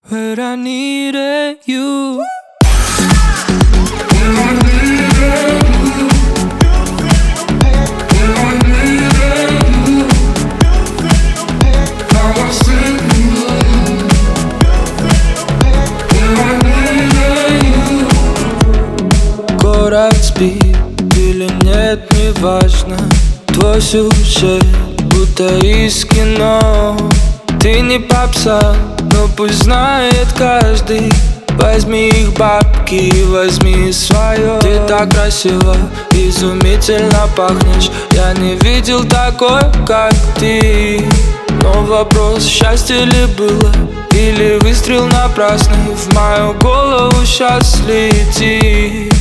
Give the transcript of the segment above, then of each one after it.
But I needed you. Город спит или нет, неважно. Твой сюжет будто из кино. Ты не попса, но пусть знает каждый. Возьми их бабки и возьми свое. Ты так красиво, изумительно пахнешь. Я не видел такой, как ты. Но вопрос, счастье ли было, или выстрел напрасный в мою голову сейчас летит.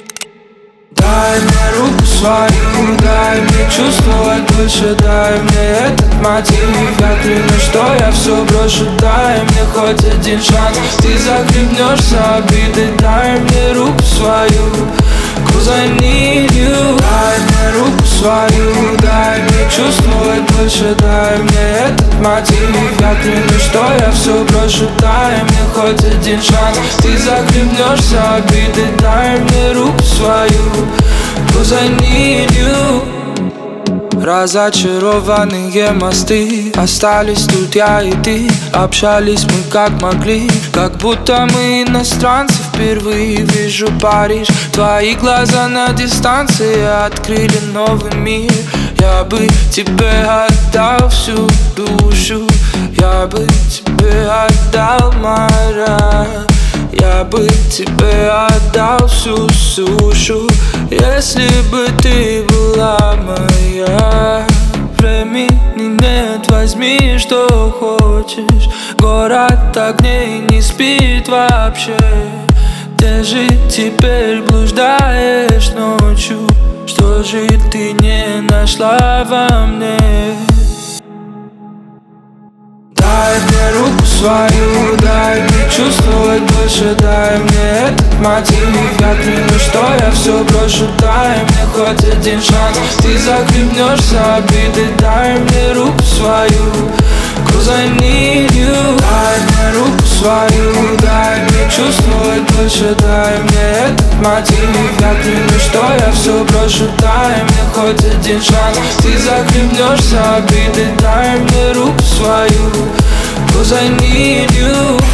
Дай мне руку свою, дай мне чувствовать больше, дай мне этот мотив. Я клянусь, что я все брошу, дай мне хоть один шанс. Ты захлебнешься обидой, дай мне руку свою, 'cause I need you. Дай мне руку свою, дай мне чувствовать больше, дай мне этот мотив. Я клянусь, что я все брошу, дай мне хоть один шанс. Ты захлебнешься обидой, дай мне руку свою, 'cause I need you. Разочарованные мосты, остались тут я и ты. Общались мы как могли, как будто мы иностранцы. Впервые вижу Париж, твои глаза на дистанции открыли новый мир. Я бы тебе отдал всю душу, я бы тебе отдал моря. Я бы тебе отдал всю сушу, если бы ты была моя. Времени нет, возьми, что хочешь. Город огней не спит вообще. Где же теперь блуждаешь ночью? Что же ты не нашла во мне? Дай мне руку свою, дай мне чувствовать больше, дай мне этот мотив. Я клянусь, что я все брошу, дай мне хоть один шанс. Ты захлебнешься обидой, дай мне руку свою, 'cause I need you. Дай мне руку свою, дай мне чувствовать больше, дай мне этот мотив. Я клянусь, что я все брошу, дай мне хоть один шанс. Ты захлебнешься обидой, дай мне руку свою, 'cause I need you.